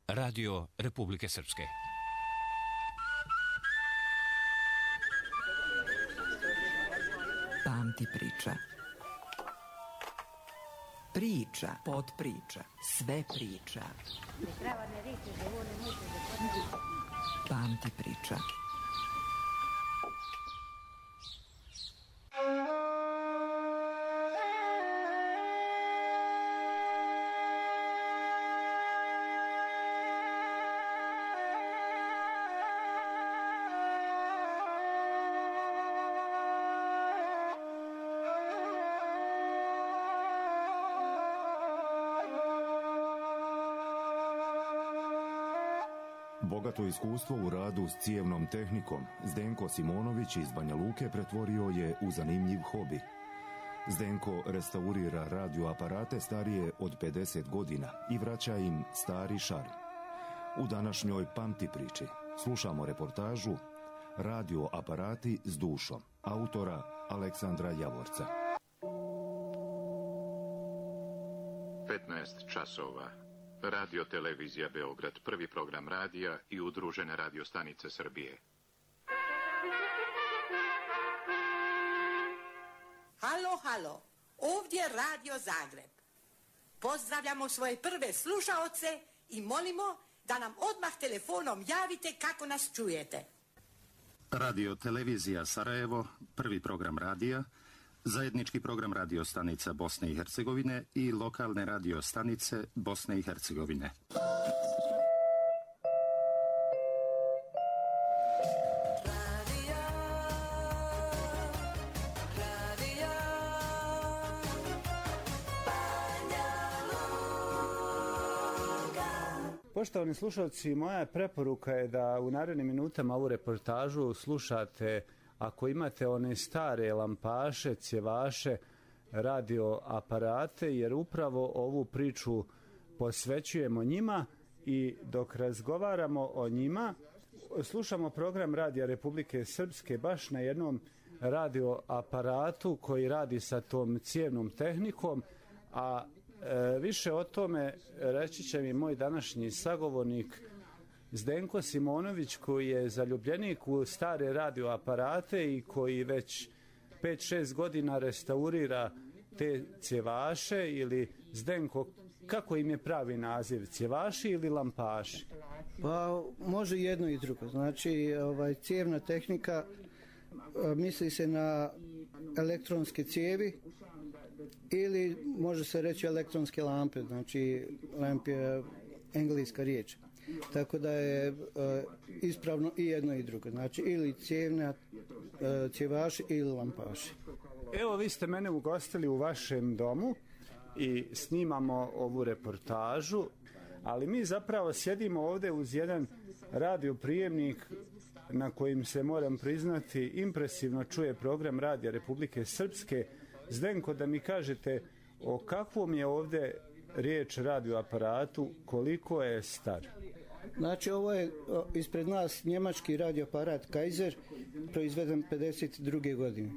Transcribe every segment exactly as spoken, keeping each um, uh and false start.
Radio Republike Srpske. Pamti priča. Priča, podpriča, sve priča. Pamti priča. Bogato iskustvo u radu s cijevnom tehnikom Zdenko Simonović iz Banja Luke pretvorio je u zanimljiv hobi. Zdenko restaurira radioaparate starije od pedeset godina i vraća im stari šarm. U današnjoj Pamti priči slušamo reportažu Radioaparati s dušom, autora Aleksandra Javorca. petnaest časova. Radio Televizija Beograd, prvi program radija i udružene radiostanice Srbije. Halo, halo, ovdje Radio Zagreb. Pozdravljamo svoje prve slušaoce i molimo da nam odmah telefonom javite kako nas čujete. Radio Televizija Sarajevo, prvi program radija, zajednički program radiostanica Bosne i Hercegovine i lokalne radiostanice Bosne i Hercegovine. Poštovani slušalci, moja preporuka je da u narednim minutama ovu reportažu slušate, ako imate one stare lampaše, cjevaše, radioaparate, jer upravo ovu priču posvećujemo njima i dok razgovaramo o njima, slušamo program Radija Republike Srpske baš na jednom radioaparatu koji radi sa tom cijevnom tehnikom, a e, više o tome reći će mi moj današnji sagovornik Zdenko Simonović, koji je zaljubljenik u stare radioaparate i koji već pet šest godina restaurira te cjevaše. Ili Zdenko, kako im je pravi naziv, cjevaši ili lampaši? Pa može jedno i drugo. Znači ovaj, cijevna tehnika, misli se na elektronske cijevi ili može se reći elektronske lampe. Znači lamp je engleska riječ. Tako da je uh, ispravno i jedno i drugo. Znači ili cijevna, uh, cjevaši ili lampaši. Evo, vi ste mene ugostili u vašem domu i snimamo ovu reportažu, ali mi zapravo sjedimo ovdje uz jedan radioprijemnik na kojim se, moram priznati, impresivno čuje program Radija Republike Srpske. Zdenko, da mi kažete o kakvom je ovdje riječ radioaparatu, koliko je star? Znači ovo je ispred nas njemački radioaparat Kaiser, proizveden pedeset druge godine.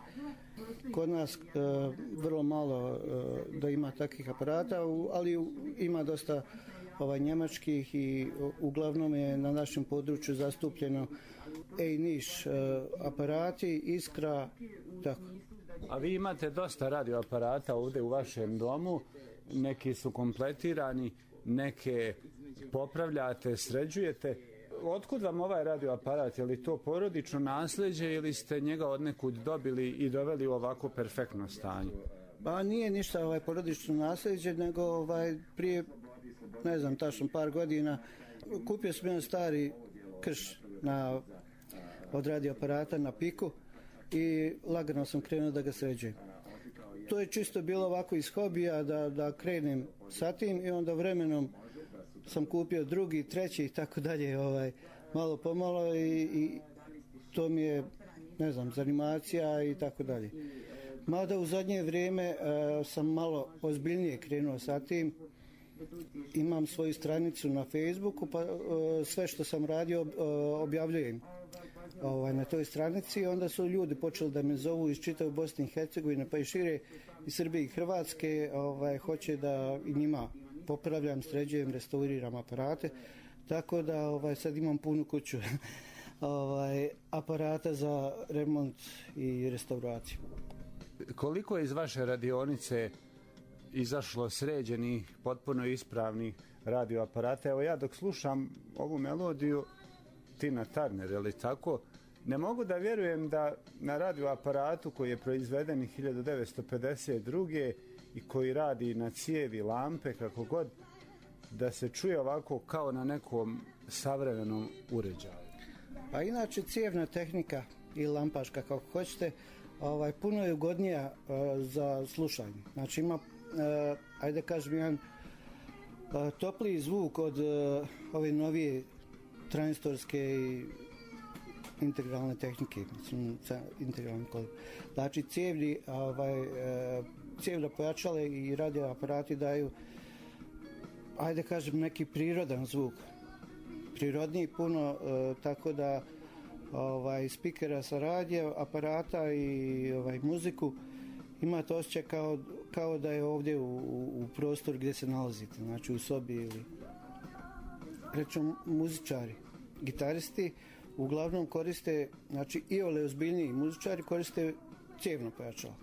Kod nas e, vrlo malo e, da ima takvih aparata, ali ima dosta ovaj, njemačkih i uglavnom je na našem području zastupljeno E-Niš e, aparati, Iskra, tako. A vi imate dosta radioaparata ovdje u vašem domu, neki su kompletirani, neke popravljate, sređujete. Otkud vam ovaj radioaparat? Je li to porodično nasljeđe ili ste njega odnekud dobili i doveli u ovako perfektno stanje? Pa nije ništa ovaj porodično nasljeđe, nego ovaj prije, ne znam, tačno par godina kupio sam jedan stari krš na, od radioaparata na piku i lagano sam krenuo da ga sređujem. To je čisto bilo ovako iz hobija da, da krenem sa tim i onda vremenom sam kupio drugi, treći i tako dalje, ovaj, malo pomalo i, i to mi je, ne znam, zanimacija i tako dalje. Mada u zadnje vrijeme uh, sam malo ozbiljnije krenuo sa tim. Imam svoju stranicu na Facebooku, pa uh, sve što sam radio uh, objavljujem ovaj, na toj stranici. Onda su ljudi počeli da me zovu iz čitave Bosne i Hercegovine, pa i šire iz Srbije i Hrvatske, ovaj, hoće da i njima popravljam, sređujem, restauriram aparate, tako da ovaj, sad imam punu kuću ovaj, aparata za remont i restauraciju. Koliko je iz vaše radionice izašlo sređenih, potpuno ispravnih radioaparata? Evo ja dok slušam ovu melodiju Tina Turner, je li tako? Ne mogu da vjerujem da na radioaparatu koji je proizveden hiljadu devetsto pedeset druge i koji radi na cijevi, lampe, kako god, da se čuje ovako kao na nekom savremenom uređaju. Pa inače cijevna tehnika i lampaška, kako hoćete, ovaj, puno je ugodnija uh, za slušanje. Znači ima, uh, ajde kažem, jedan uh, topliji zvuk od uh, ove novije tranzistorske i integralne tehnike, mislim, integralni kod. Znači cijevni, ovaj, uh, cijevna pojačale i radioaparati daju, ajde kažem, neki prirodan zvuk. Prirodniji puno, uh, tako da ovaj, spikera sa radija, aparata i ovaj, muziku imate osjećaj kao, kao da je ovdje u, u prostor gdje se nalazite, znači u sobi ili rečemo muzičari, gitaristi uglavnom koriste, znači i ole ozbiljniji muzičari koriste cijevno pojačalo,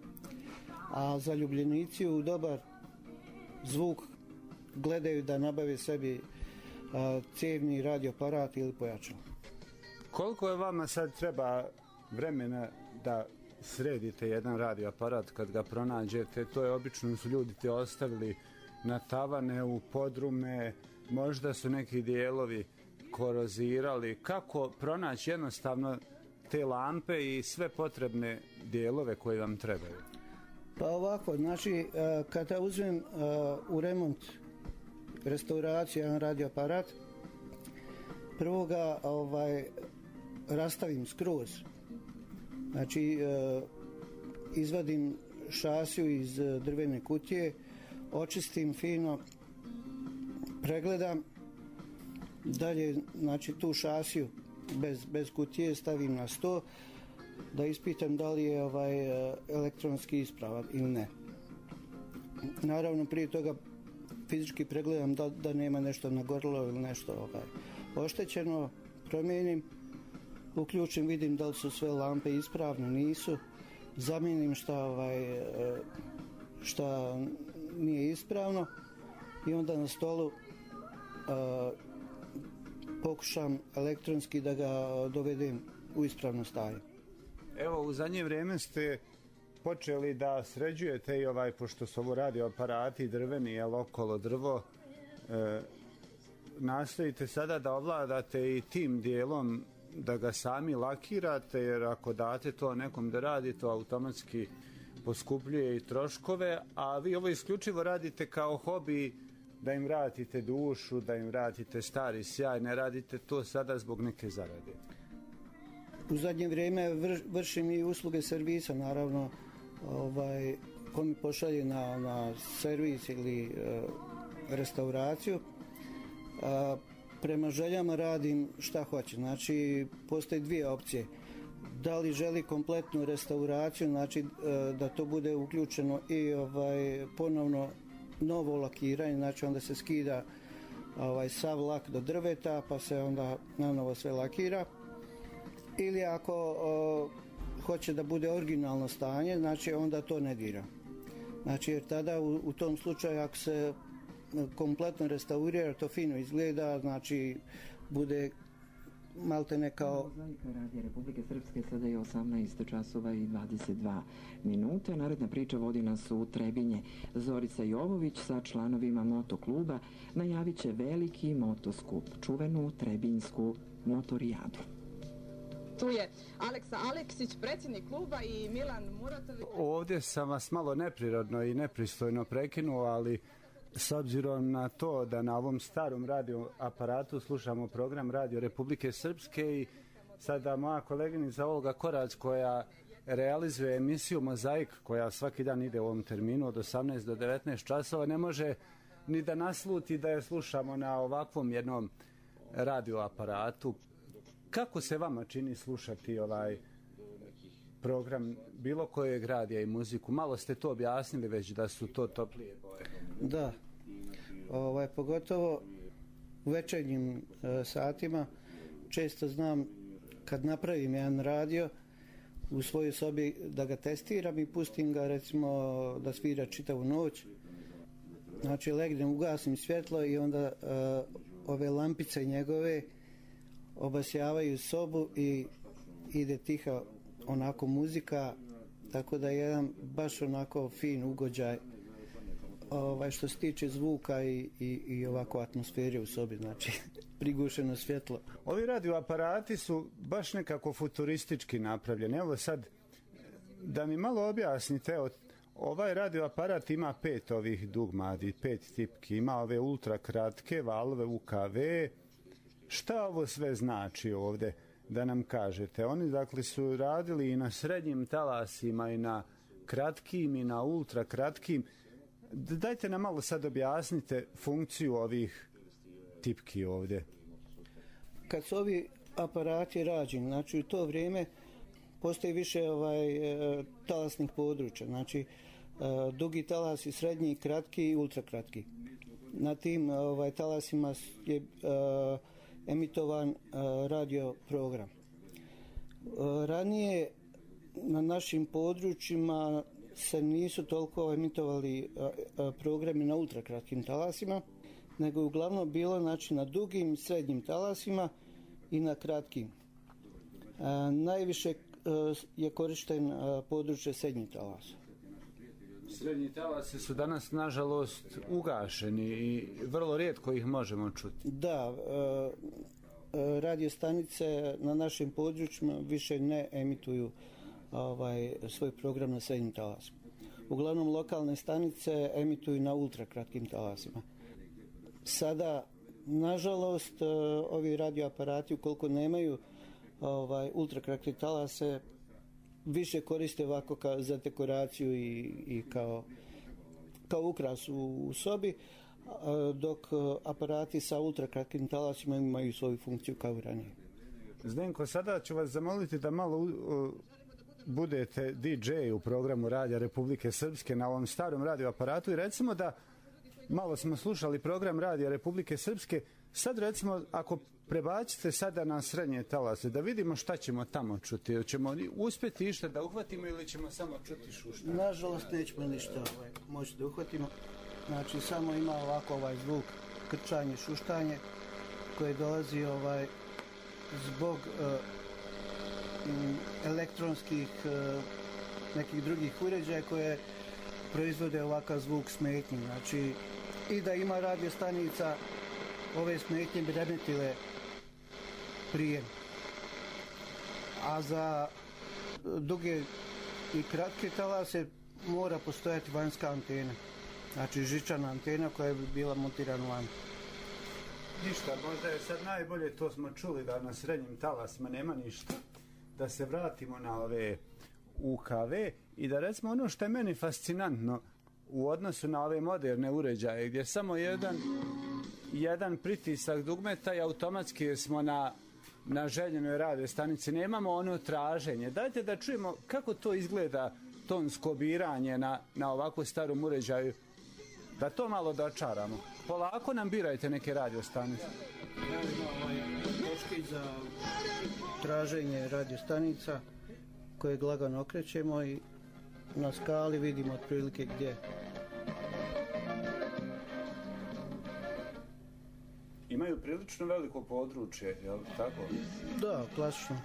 a zaljubljenici u dobar zvuk gledaju da nabave sebi a, cijevni radioaparat ili pojačalo. Koliko je vama sad treba vremena da sredite jedan radioaparat kad ga pronađete? To je obično su ljudi te ostavili na tavane, u podrume, možda su neki dijelovi korozirali. Kako pronaći jednostavno te lampe i sve potrebne dijelove koje vam trebaju? Pa ovako, znači kada uzmem u remont, restauraciju jedan radioaparat, prvo ga ovaj, rastavim skroz. Znači izvadim šasiju iz drvene kutije, očistim fino, pregledam, dalje znači tu šasiju bez, bez kutije stavim na sto da ispitam da li je ovaj elektronski ispravan ili ne. Naravno prije toga fizički pregledam da, da nema nešto nagorilo ili nešto ovaj, oštećeno, promijenim, uključim, vidim da li su sve lampe ispravne, nisu, zamijenim šta, ovaj, šta nije ispravno i onda na stolu a, pokušam elektronski da ga dovedem u ispravno stanje. Evo, u zadnje vrijeme ste počeli da sređujete i ovaj, pošto su ovo radioaparati drveni, jel, okolo drvo, e, nastojite sada da ovladate i tim dijelom da ga sami lakirate, jer ako date to nekom da radi, to automatski poskupljuje i troškove, a vi ovo isključivo radite kao hobi, da im vratite dušu, da im vratite stari sjaj, ne radite to sada zbog neke zarade. U zadnje vrijeme vr, vršim i usluge servisa, naravno, ovaj, ko mi pošalje na, na servis ili e, restauraciju, a, prema željama radim šta hoće. Znači, postoji dvije opcije. Da li želi kompletnu restauraciju, znači e, da to bude uključeno i ovaj, ponovno novo lakiranje, znači onda se skida ovaj, sav lak do drveta, pa se onda nanovo sve lakira. Ili ako o, hoće da bude originalno stanje, znači onda to ne dira. Znači jer tada u, u tom slučaju ako se kompletno restaurira, to fino izgleda, znači bude maltene kao... Radija Republike Srpske, sada je osamnaest časova i dvadeset dva minuta. Naredna priča vodi nas u Trebinje. Zorica Jovović sa članovima motokluba najavit će veliki motoskup, čuvenu Trebinjsku motorijadu. Tu je Aleksa Aleksić, predsjednik kluba, i Milan Muratović. Ovdje sam vas malo neprirodno i nepristojno prekinuo, ali s obzirom na to da na ovom starom radioaparatu slušamo program Radio Republike Srpske i sada moja koleginica Olga Korać koja realizuje emisiju Mozaik koja svaki dan ide u ovom terminu od osamnaest do devetnaest časova, ne može ni da nasluti da je slušamo na ovakvom jednom radioaparatu. Kako se vama čini slušati ovaj program bilo kojeg radija i muziku? Malo ste to objasnili već da su to toplije boje. Da. ovaj, pogotovo u večernjim e, satima. Često znam kad napravim jedan radio u svojoj sobi da ga testiram i pustim ga recimo da svira čitavu noć. Znači legnem, ugasim svjetlo i onda uh, ove lampice njegove obasjavaju sobu i ide tiha onako muzika, tako da je jedan baš onako fin ugođaj ovaj, što se tiče zvuka i, i, i ovako atmosfere u sobi, znači prigušeno svjetlo. Ovi radioaparati su baš nekako futuristički napravljeni. Evo sad da mi malo objasnite, evo, ovaj radioaparat ima pet ovih dugmadi, pet tipki, ima ove ultra kratke valve U K V. Šta ovo sve znači ovdje, da nam kažete? Oni dakle su radili i na srednjim talasima i na kratkim i na ultra kratkim. Dajte nam malo sad objasnite funkciju ovih tipki ovdje. Kad su ovi aparati rađeni, znači u to vrijeme postoji više ovaj, talasnih područja, znači dugi talasi, srednji, kratki i ultrakratki. Na tim ovaj, talasima je uh, emitovan uh, radio program. Uh, ranije na našim područjima se nisu toliko emitovali uh, uh, programi na ultrakratkim talasima, nego je uglavnom bilo znači, na dugim, srednjim talasima i na kratkim. Uh, najviše uh, je korišten uh, područje srednjih talasa. Srednji talasi su danas, nažalost, ugašeni i vrlo rijetko ih možemo čuti. Da, e, radio stanice na našim područjima više ne emituju ovaj, svoj program na srednjim talasima. Uglavnom, lokalne stanice emituju na ultrakratkim talasima. Sada, nažalost, ovi radioaparati, ukoliko nemaju ovaj, ultrakratke talase, više koriste ovako kao za dekoraciju i, i kao, kao ukras u, u sobi, dok aparati sa ultrakratkim talasima imaju svoju funkciju kao i ranije. Zdenko, sada ću vas zamoliti da malo uh, budete D J u programu Radija Republike Srpske na ovom starom radioaparatu i recimo da malo smo slušali program Radija Republike Srpske, sad recimo ako prebacite sada na srednje talase, da vidimo šta ćemo tamo čuti. Ćemo uspjeti išta da uhvatimo ili ćemo samo čuti šuštanje? Nažalost nećemo ništa ovaj, moći da uhvatimo. Znači samo ima ovako ovaj zvuk krčanje, šuštanje koje dolazi ovaj zbog uh, elektronskih uh, nekih drugih uređaja koje proizvode ovakav zvuk smetnji. Znači i da ima radio stanica, ove smetnje bi remetile prijem. A za duge i kratke talase mora postojati vanjska antena. Znači žičana antena koja bi bila montirana van. Ništa, možda je sad najbolje, to smo čuli da na srednjim talasima nema ništa. Da se vratimo na ove U K V i da recimo ono što je meni fascinantno u odnosu na ove moderne uređaje gdje samo jedan jedan pritisak dugmeta i automatski smo na, na željenoj radio stanici. Nemamo ono traženje. Dajte da čujemo kako to izgleda tonsko biranje na, na ovako starom uređaju. Da to malo dočaramo. Polako nam birajte neke radio stanice. Ja imam ovaj točki za traženje radio stanica koje lagano okrećemo i na skali vidimo otprilike gdje. Imaju prilično veliko područje, je li tako? Da, klasično.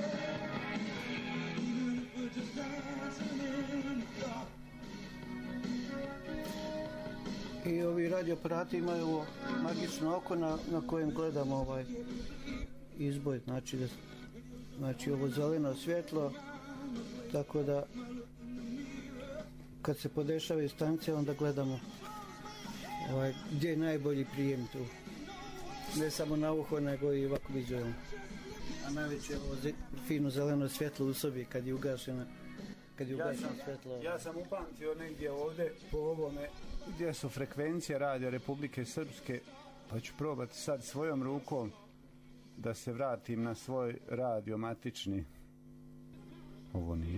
I ovi radioaparati imaju magično oko na, na kojem gledamo ovaj izboj, znači, da, znači ovo zeleno svjetlo, tako da kad se podešavaju stanice onda gledamo ovaj, gdje je najbolji prijem tu. Ne samo na uho, nego i ovako vizualno. A najveće je ovo fino zeleno svjetlo u sobi kad je ugašeno, kad je ugašeno ja svjetlo. Ja sam upamtio negdje ovdje po ovome gdje su frekvencije Radija Republike Srpske, pa ću probati sad svojom rukom da se vratim na svoj radio matični. Ovo nije.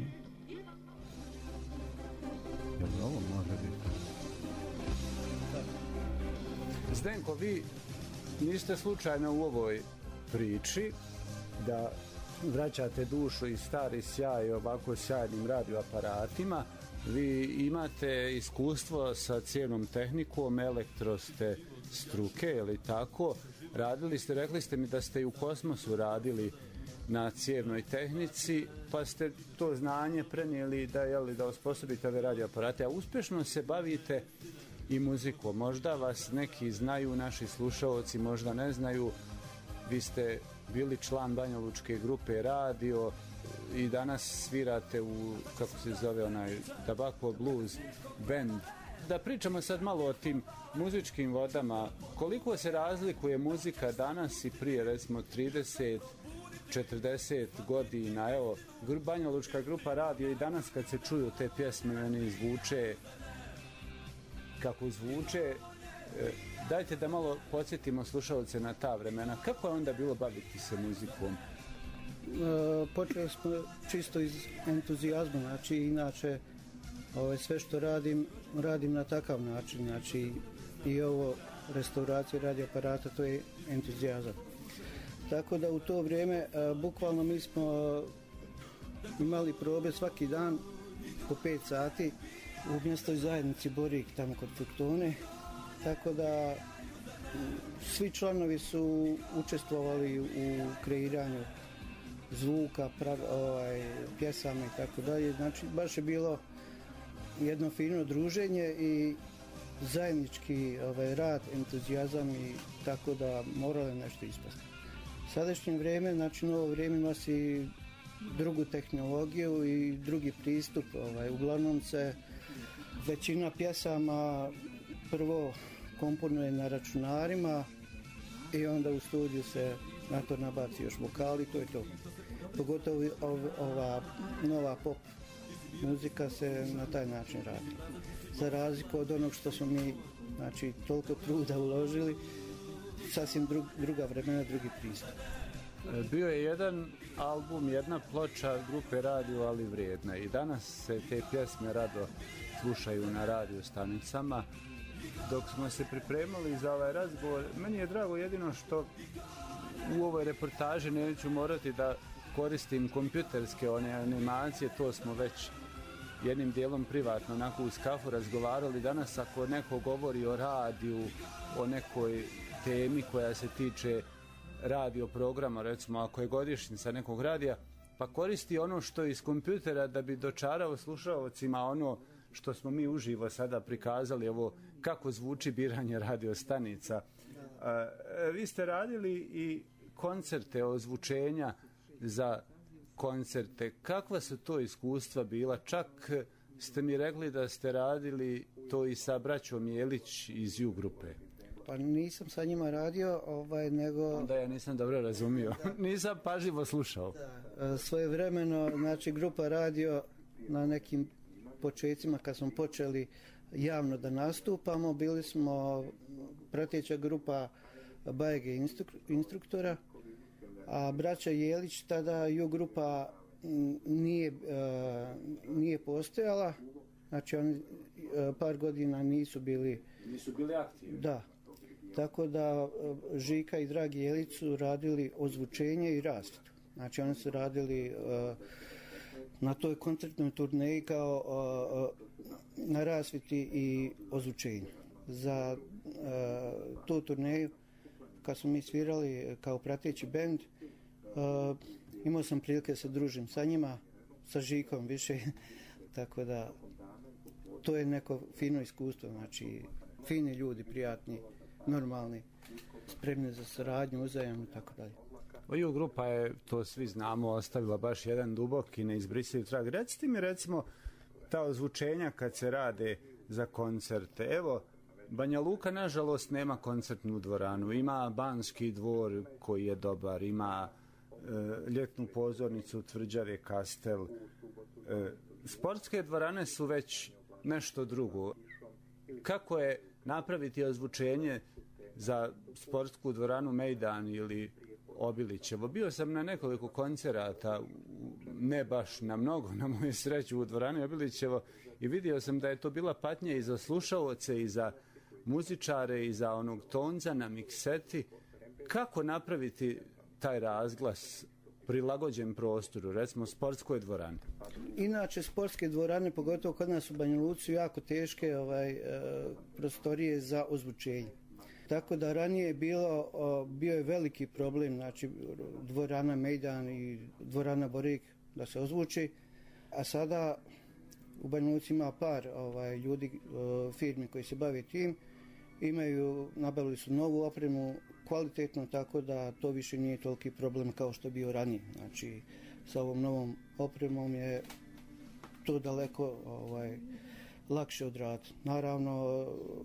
Jel ovo može biti? Zdenko, vi niste slučajno u ovoj priči da vraćate dušu i stari sjaj ovako sjajnim radioaparatima. Vi imate iskustvo sa cijevnom tehnikom, elektro ste struke, je li tako? Radili ste, rekli ste mi da ste i u kosmosu radili na cijevnoj tehnici, pa ste to znanje prenijeli da, jeli, da osposobite ove radioaparate, a uspješno se bavite i muzikom. Možda vas neki znaju, naši slušaoci možda ne znaju. Vi ste bili član banjalučke grupe Radio i danas svirate u, kako se zove onaj, Tabako Blues Band. Da pričamo sad malo o tim muzičkim vodama. Koliko se razlikuje muzika danas i prije, recimo, trideset četrdeset godina? Evo, banjalučka grupa Radio i danas kad se čuju te pjesme, oni zvuče kako zvuče. Dajte da malo podsjetimo slušalce na ta vremena. Kako je onda bilo baviti se muzikom? E, počeli smo čisto iz entuzijazma, znači inače ove, sve što radim, radim na takav način, znači i ovo restauracija radioaparata, to je entuzijazam. Tako da u to vrijeme e, bukvalno mi smo imali probe svaki dan po pet sati u mjestoj zajednici Borik, tamo kod Fruktone. Tako da svi članovi su učestvovali u kreiranju zvuka, prav, ovaj, pjesama i tako dalje. Znači baš je bilo jedno fino druženje i zajednički ovaj, rad, entuzijazam i tako da moralo nešto ispasti. Sadašnje vrijeme, znači novo vrijeme nosi drugu tehnologiju i drugi pristup. Ovaj, uglavnom se većina pjesama prvo komponuje na računarima i onda u studiju se na to nabaci još vokali, to je to. Pogotovo ov, ova nova pop muzika se na taj način radi. Za razliku od onog što smo mi, znači, toliko truda uložili, sasvim drug, druga vremena, drugi pristup. Bio je jedan album, jedna ploča grupe Radio, ali vrijedna. I danas se te pjesme rado slušaju na radio stanicama. Dok smo se pripremali za ovaj razgovor, meni je drago jedino što u ovoj reportaži neću morati da koristim kompjuterske one animacije, to smo već jednim dijelom privatno onako uz kafu razgovarali. Danas ako neko govori o radiju, o nekoj temi koja se tiče radio programa, recimo ako je godišnjica nekog radija, pa koristi ono što je iz kompjutera da bi dočarao slušalcima ono što smo mi uživo sada prikazali, ovo kako zvuči biranje radiostanica. A, vi ste radili i koncerte, ozvučenja za koncerte. Kakva su to iskustva bila? Čak ste mi rekli da ste radili to i sa braćom Jelić iz U grupe. Pa nisam sa njima radio, ovaj, nego... Onda ja nisam dobro razumio. Nisam pažljivo slušao. Da. Svoje vremeno, znači grupa Radio na nekim početcima kad smo počeli javno da nastupamo, bili smo prateća grupa Bajege instruktora, a braća Jelić tada ju grupa nije, nije postojala, znači oni par godina nisu bili nisu bili aktivni. Da. Tako da Žika i Dragi Jelić su radili ozvučenje i rasvjetu. Znači oni su radili uh, na toj koncertnoj turneji kao uh, na rasvjeti i ozvučenju. Za uh, tu turneju kad smo mi svirali kao prateći bend, uh, imao sam prilike da se družim sa njima, sa Žikom više, tako da to je neko fino iskustvo, znači fini ljudi, prijatni, normalni, spremni za saradnju, uzajamno i tako dalje. Oju grupa je, to svi znamo, ostavila baš jedan dubok i neizbrisiv trag. Recite mi, recimo, ta ozvučenja kad se rade za koncerte. Evo, Banja Luka, nažalost, nema koncertnu dvoranu. Ima Banski dvor koji je dobar, ima e, ljetnu pozornicu Tvrđave Kastel. E, sportske dvorane su već nešto drugo. Kako je napraviti ozvučenje za sportsku dvoranu Mejdan ili Obilićevo? Bio sam na nekoliko koncerata, ne baš na mnogo, na moju sreću, u dvorani Obilićevo, i vidio sam da je to bila patnja i za slušaoce i za muzičare i za onog tonca na mikseti. Kako napraviti taj razglas prilagođen prostoru, recimo sportskoj dvorani? Inače, sportske dvorane, pogotovo kod nas u Banja Luci, jako teške ovaj, e, prostorije za ozvučenje. Tako da ranije je bilo, o, bio je veliki problem, znači dvorana Mejdan i dvorana Borik da se ozvuči, a sada u Banja Luci ima par ovaj, ljudi, o, firmi koji se bave tim, imaju, nabavili su novu opremu, kvalitetno, tako da to više nije toliki problem kao što je bio ranije. Znači, sa ovom novom opremom je to daleko ovaj, lakše odraditi. Naravno,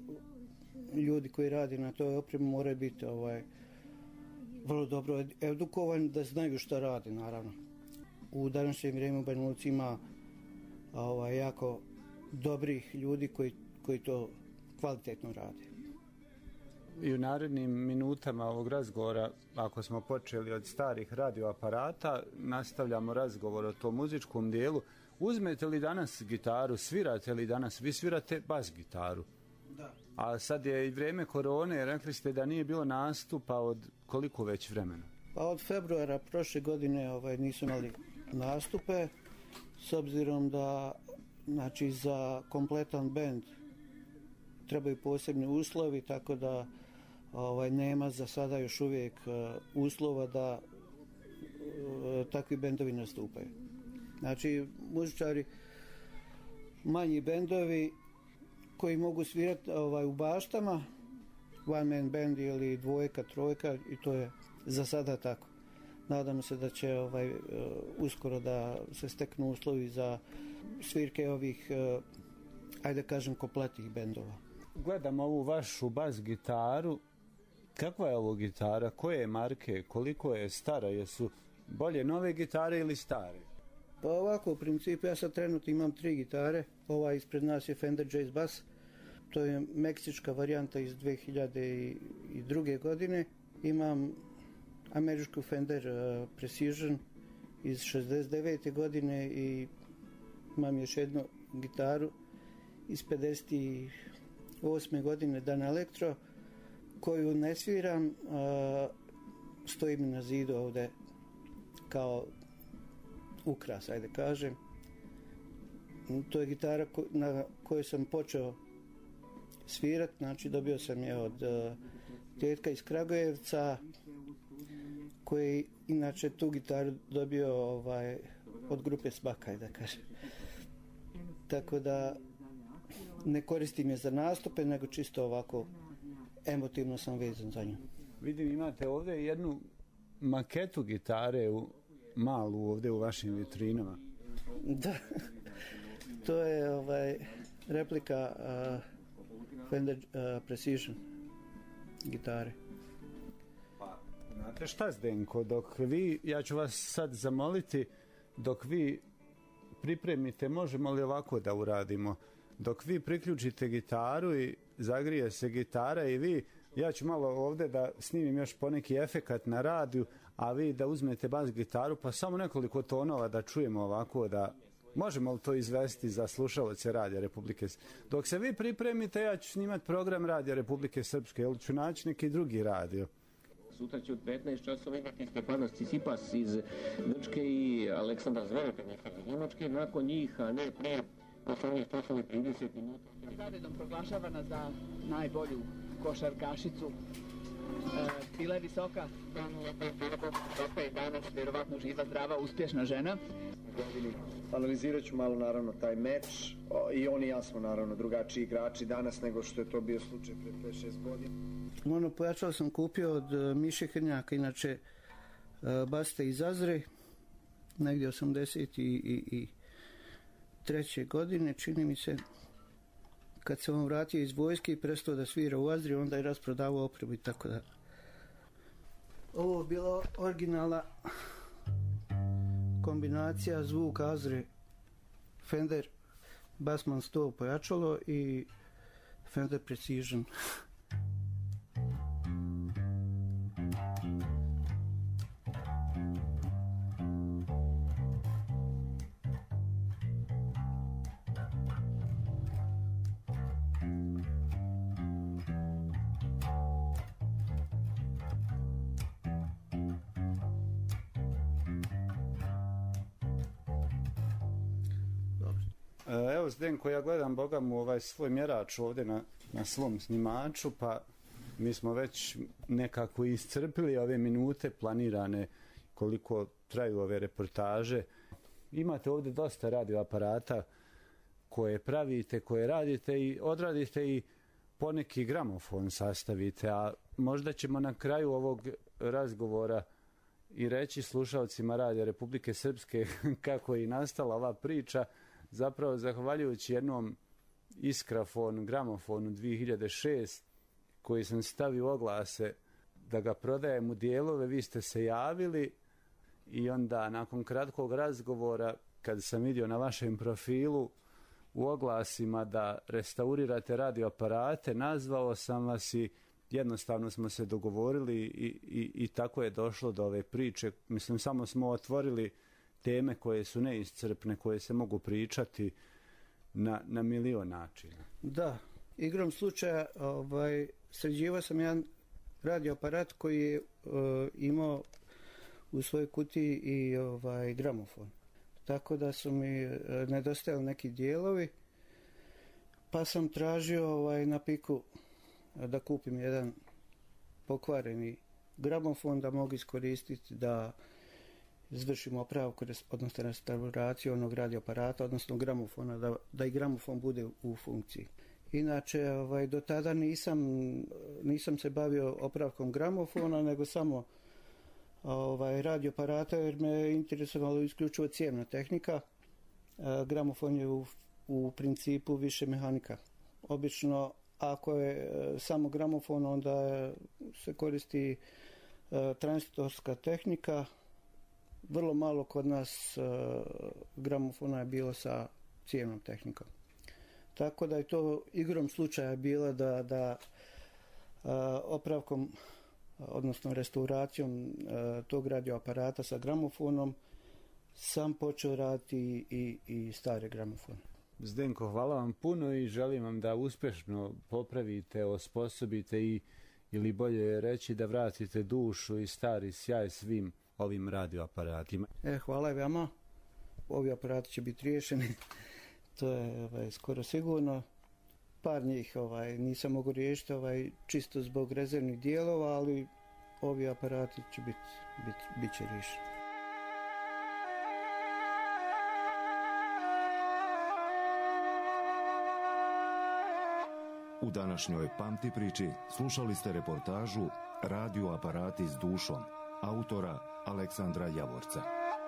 ljudi koji radi na toj opremi moraju biti ovaj, vrlo dobro edukovani da znaju šta radi, naravno. U današnje vrijeme u Banja Luci ima ovaj, jako dobrih ljudi koji, koji to kvalitetno rade. I u narednim minutama ovog razgovora, ako smo počeli od starih radioaparata, nastavljamo razgovor o tom muzičkom dijelu. Uzmete li danas gitaru, svirate li danas? Vi svirate bas gitaru. Da. A sad je i vrijeme korone, rekli ste da nije bilo nastupa od koliko već vremena? Pa od februara prošle godine ovaj, nisu imali nastupe, s obzirom da znači, za kompletan bend trebaju posebni uslovi, tako da ovaj, nema za sada još uvijek uh, uslova da uh, takvi bendovi nastupaju. Znači, muzičari, manji bendovi koji mogu svirati ovaj, u baštama, one man band ili dvojka, trojka, i to je za sada tako. Nadamo se da će ovaj, uh, uskoro da se steknu uslovi za svirke ovih, uh, ajde kažem, kompletnih bendova. Gledam ovu vašu bas gitaru. Kakva je ovo gitara? Koje marke? Koliko je stara? Jesu bolje nove gitare ili stare? Pa ovako, u principu, ja sad trenutno imam tri gitare. Ova ispred nas je Fender Jazz Bass. To je meksička varijanta iz dve hiljade druge. godine. Imam američku Fender uh, Precision iz šezdeset devete. godine i imam još jednu gitaru iz pedeset osme. godine Dan Electro, koju ne sviram, uh, stoji mi na zidu ovdje kao ukras, ajde kažem. To je gitara ko, na kojoj sam počeo svirat, znači dobio sam je od uh, tetka iz Kragujevca, koji inače tu gitaru dobio ovaj, od grupe Sbaka, ajde kažem. Tako da ne koristim je za nastupe, nego čisto ovako emotivno sam vezan za nju. Vidim, imate ovdje jednu maketu gitare u malu ovdje u vašim vitrinama. Da, to je ovaj, replika uh, Fender uh, Precision gitare. Pa, znate šta, Zdenko, dok vi, ja ću vas sad zamoliti, dok vi pripremite, možemo li ovako da uradimo? Dok vi priključite gitaru i zagrije se gitara i vi, ja ću malo ovdje da snimim još poneki efekat na radiju, a vi da uzmete bas gitaru, pa samo nekoliko tonova da čujemo ovako, da možemo li to izvesti za slušalce Radija Republike Srpske. Dok se vi pripremite, ja ću snimati program Radija Republike Srpske, ili ću naći neki drugi radio. Sutra će od petnaest časova imati Stefanos Cisipas iz Grčke i Aleksandar Zverev iz Njemačke, nakon njih, a ne prije osamnaest časova i trideset minuta. Zaredom proglašavana za najbolju košarkašicu. E, bila je visoka. Je danas vjerovatno živa, zdrava, uspješna žena. Analizirat ću malo naravno taj meč. O, i on i ja smo naravno drugačiji igrači danas nego što je to bio slučaj pre pet šest godina. Ono pojačalo sam kupio od uh, Miše Hrnjaka, inače uh, basiste iz Azre, negdje osamdeset treće. godine, čini mi se. Kad se on vratio iz vojske i prestao da svira u Azri, onda je rasprodavao opremu i tako da. Ovo je bila originalna kombinacija zvuk Azre, Fender Bassman sto pojačalo i Fender Precision. Evo Zdenko, ja gledam Boga mu ovaj svoj mjerač ovdje na, na svom snimaču, pa mi smo već nekako iscrpili ove minute planirane koliko traju ove reportaže. Imate ovdje dosta radioaparata koje pravite, koje radite i odradite i poneki gramofon sastavite, a možda ćemo na kraju ovog razgovora i reći slušalcima Radija Republike Srpske kako je i nastala ova priča, zapravo zahvaljujući jednom Iskrafonu, gramofonu dvije hiljade šeste koji sam stavio oglase da ga prodajem u dijelove, vi ste se javili i onda nakon kratkog razgovora kad sam vidio na vašem profilu u oglasima da restaurirate radioaparate, nazvao sam vas i jednostavno smo se dogovorili i, i, i tako je došlo do ove priče. Mislim, samo smo otvorili teme koje su neiscrpne, koje se mogu pričati na, na milion načina. Da, igrom slučaja ovaj, sređivao sam jedan radioaparat koji je uh, imao u svojoj kutiji i ovaj, gramofon. Tako da su mi uh, nedostajali neki dijelovi, pa sam tražio ovaj, na Piku da kupim jedan pokvareni gramofon da mogu iskoristiti da izvršimo opravku, odnosno restauraciju onog radioaparata, odnosno gramofona, da, da i gramofon bude u funkciji. Inače, ovaj, do tada nisam, nisam se bavio opravkom gramofona, nego samo ovaj, radioaparata, jer me interesovalo isključivo cijevna tehnika. E, gramofon je u, u principu više mehanika. Obično, ako je e, samo gramofon, onda se koristi e, tranzitorska tehnika. Vrlo malo kod nas e, gramofona je bilo sa cijevnom tehnikom. Tako da je to igrom slučaja bilo da, da a, opravkom, odnosno restauracijom a, tog radioaparata sa gramofonom sam počeo raditi i, i stare gramofone. Zdenko, hvala vam puno i želim vam da uspješno popravite, osposobite i, ili bolje reći da vratite dušu i stari sjaj svim ovim radioaparatima. E, hvala i vama. Ovi aparati će biti riješeni. To je ovaj, skoro sigurno. Par njih ovaj, nisam mogu riješiti ovaj, čisto zbog rezervnih dijelova, ali ovi aparati će biti bit, bit će riješeni. U današnjoj Pamti priči slušali ste reportažu Radio aparati s dušom autora Aleksandra Javorca.